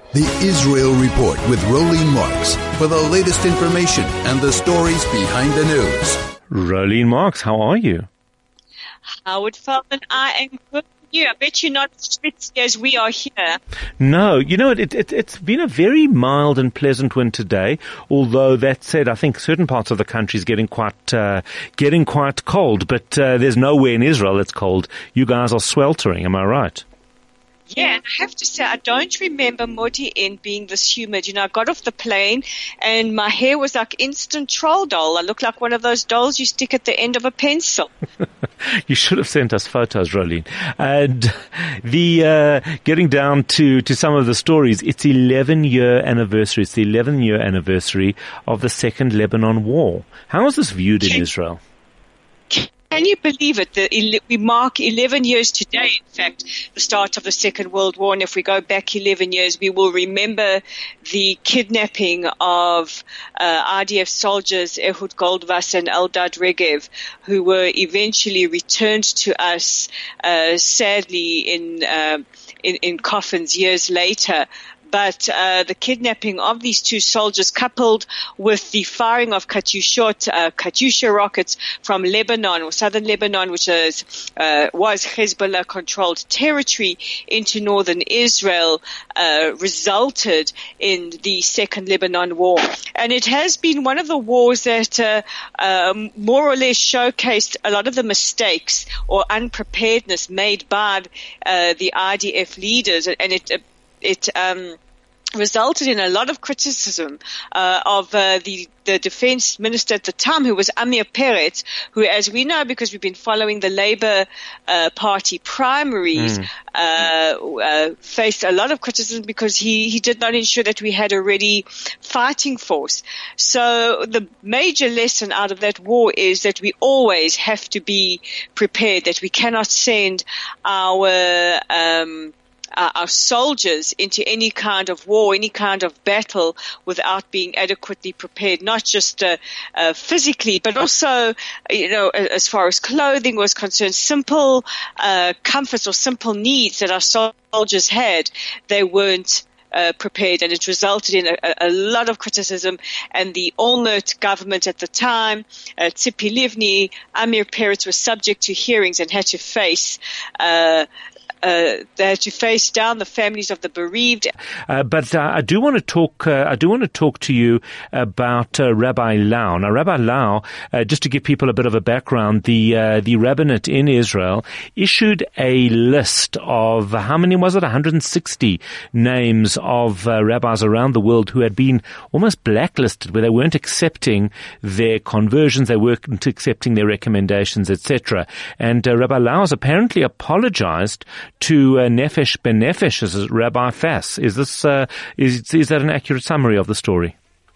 The Israel Report with Rolene Marks for the latest information and the stories behind the news. Rolene Marks, how are you? Howard Feldman, I am good. I bet you're not as schwitzky as we are here. No, you know, it's been a very mild and pleasant winter day. Although that said, I think certain parts of the country is getting quite cold. But there's nowhere in Israel it's cold. You guys are sweltering. Am I right? Yeah, and I have to say, I don't remember Modi'in being this humid. You know, I got off the plane and my hair was like instant troll doll. I looked like one of those dolls you stick at the end of a pencil. You should have sent us photos, Rolene. And getting down to some of the stories, it's 11-year anniversary. It's the 11th-year anniversary of the Second Lebanon War. How is this viewed in Israel? Can you believe it? We mark 11 years today, in fact, the start of the Second World War. And if we go back 11 years, we will remember the kidnapping of IDF soldiers Ehud Goldwasser and Eldad Regev, who were eventually returned to us, sadly, in coffins years later. But the kidnapping of these two soldiers, coupled with the firing of Katyusha rockets from Lebanon or southern Lebanon, which was Hezbollah-controlled territory, into northern Israel, resulted in the Second Lebanon War. And it has been one of the wars that more or less showcased a lot of the mistakes or unpreparedness made by the IDF leaders, and it resulted in a lot of criticism of the defense minister at the time, who was Amir Peretz, who, as we know, because we've been following the Labour Party primaries, faced a lot of criticism because he did not ensure that we had a ready fighting force. So the major lesson out of that war is that we always have to be prepared, that we cannot send our soldiers into any kind of war, any kind of battle without being adequately prepared, not just physically, but also, you know, as far as clothing was concerned, simple comforts or simple needs that our soldiers had, they weren't prepared, and it resulted in a lot of criticism. And the Olmert government at the time, Tzipi Livni, Amir Peretz, was subject to hearings and had to face they had to face down the families of the bereaved. But I do want to talk. I do want to talk to you about Rabbi Lau. Now, Rabbi Lau, just to give people a bit of a background, the rabbinate in Israel issued a list of how many was it? 160 names of rabbis around the world who had been almost blacklisted, where they weren't accepting their conversions, they weren't accepting their recommendations, etc. And Rabbi Lau has apparently apologized to Nefesh Ben Nefesh as Rabbi Fass. Is this is that an accurate summary of the story?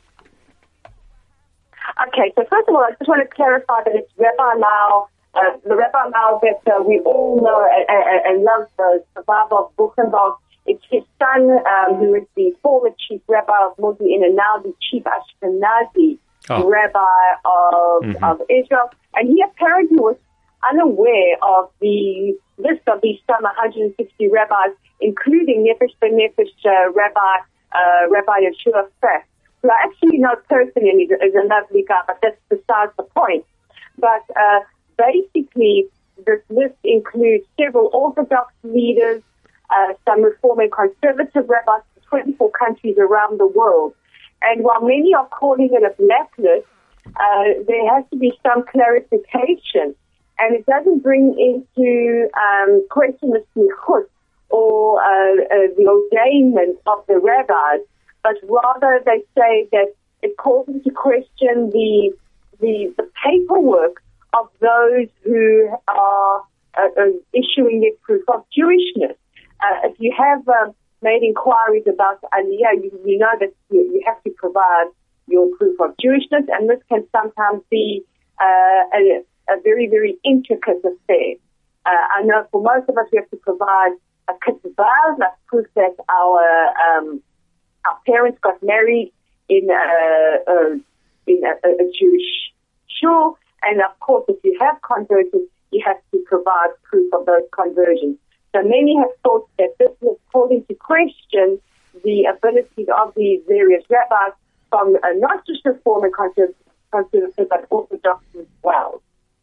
Okay, so first of all, I just want to clarify that it's Rabbi Lau, the Rabbi Lau that we all know and love, the survivor of Buchenwald. It's his son, who is the former chief rabbi of Modi'in and now the chief Ashkenazi rabbi of Israel. And he apparently was unaware of the list of these some 160 rabbis, including Nefesh Ben Nefesh Rabbi Yeshua Fass, who I actually know personally is a lovely guy, but that's besides the point. But basically, this list includes several Orthodox leaders, some Reform and Conservative rabbis from 24 countries around the world. And while many are calling it a blacklist, there has to be some clarification. And it doesn't bring into question the smichut or the ordainment of the rabbis, but rather they say that it calls into question the paperwork of those who are issuing their proof of Jewishness. If you have made inquiries about Aliyah, you know that you have to provide your proof of Jewishness, and this can sometimes be a very, very intricate affair. I know for most of us we have to provide a kitzvah, like proof that our parents got married in a Jewish shul, and of course if you have converted, you have to provide proof of those conversions. So many have thought that this was called into question the abilities of these various rabbis from not just Reform and conservative, but Orthodox as well.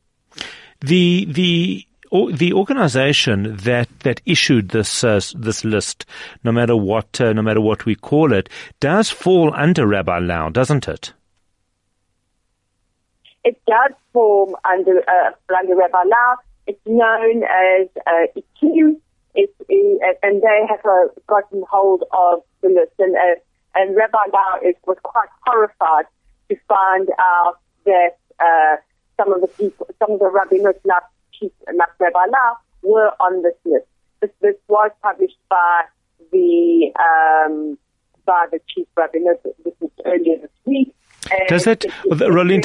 The organization that issued this list, no matter what we call it, does fall under Rabbi Lau, doesn't it? It does fall under Rabbi Lau. It's known as IQ, and they have gotten hold of the list. And Rabbi Lau was quite horrified to find out that some of the rabbinot, like Rabbi Lau, were on this list. This was published by the chief rabbinot. This was earlier this week. Does that, Rolene?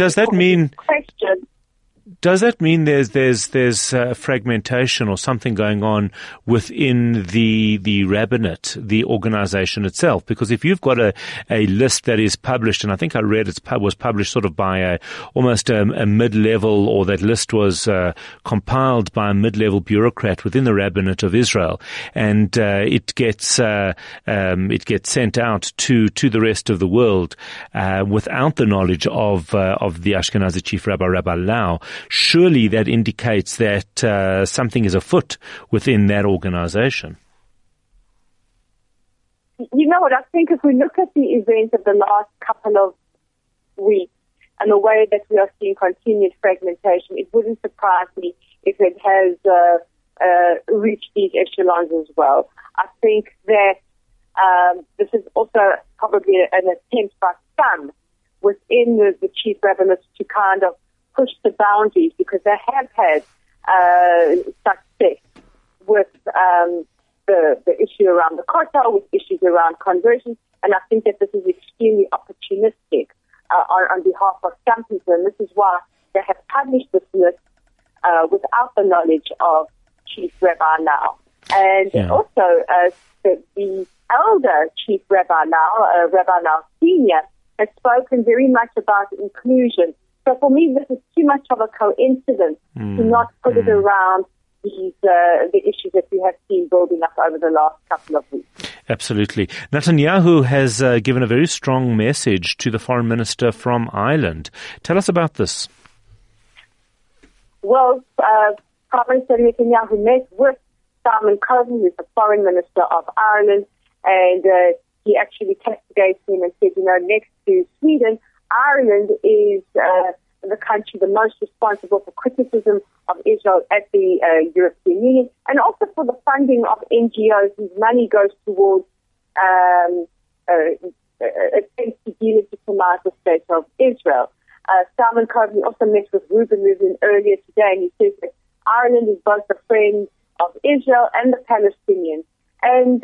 Does that mean there's fragmentation or something going on within the rabbinate, the organization itself? Because if you've got a list that is published, and I think I read was published sort of by almost a mid-level, or that list was compiled by a mid-level bureaucrat within the rabbinate of Israel, and it gets sent out to the rest of the world without the knowledge of the Ashkenazi chief rabbi, Rabbi Lau. Surely that indicates that something is afoot within that organization. You know what, I think if we look at the events of the last couple of weeks and the way that we are seeing continued fragmentation, it wouldn't surprise me if it has reached these echelons as well. I think that this is also probably an attempt by some within the chief rabbinate to kind of push the boundaries, because they have had success with the issue around the Kotel, with issues around conversion, and I think that this is extremely opportunistic on behalf of some people, and this is why they have published this list without the knowledge of Chief Rabbi Lau. And also the elder Chief Rabbi Lau, Rabbi Lau Senior, has spoken very much about inclusion. So for me, this is too much of a coincidence to not put it around the issues that we have seen building up over the last couple of weeks. Absolutely. Netanyahu has given a very strong message to the foreign minister from Ireland. Tell us about this. Well, Prime Minister Netanyahu met with Simon Coveney, who's the foreign minister of Ireland, and he actually castigated him and said, next to Sweden, Ireland is the country the most responsible for criticism of Israel at the European Union, and also for the funding of NGOs whose money goes towards attempts to delegitimize the state of Israel. Simon Coveney also met with Reuben Rivlin earlier today, and he says that Ireland is both a friend of Israel and the Palestinians. And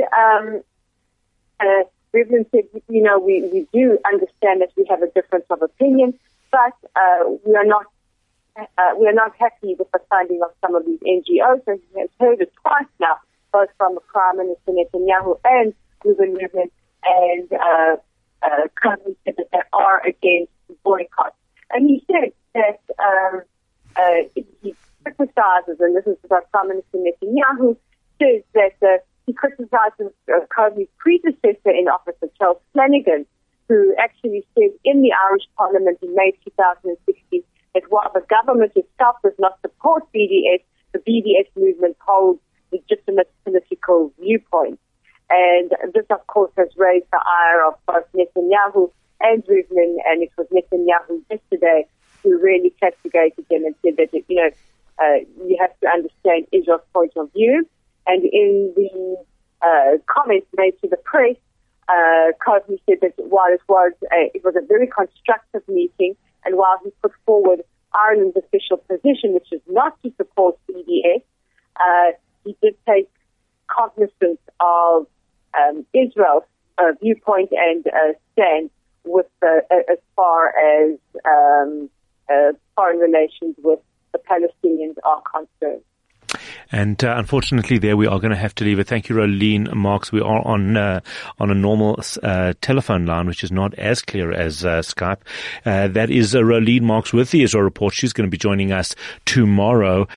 Rivlin said, we do understand that we have a difference of opinion, but we are not happy with the funding of some of these NGOs. So he has heard it twice now, both from the Prime Minister Netanyahu and Reuben Rivlin, and Coveney said that they are against boycott. And he said that he criticizes, and this is what Prime Minister Netanyahu says, that he criticizes Coveney's predecessor in office, Charles Flanagan, who actually said in the Irish Parliament in May 2016 that while the government itself does not support BDS, the BDS movement holds legitimate political viewpoints. And this, of course, has raised the ire of both Netanyahu and Rivlin, and it was Netanyahu yesterday who really castigated them and said that, you have to understand Israel's point of view. And in the comments made to the press, Coveney said that while it was a very constructive meeting, and while he put forward Ireland's official position, which is not to support BDS, he did take cognizance of Israel's viewpoint and stand with as far as foreign relations with the Palestinians are concerned. And unfortunately, there we are going to have to leave it. Thank you, Rolene Marks. We are on a normal telephone line, which is not as clear as Skype. That is Rolene Marks with the Israel Report. She's going to be joining us tomorrow.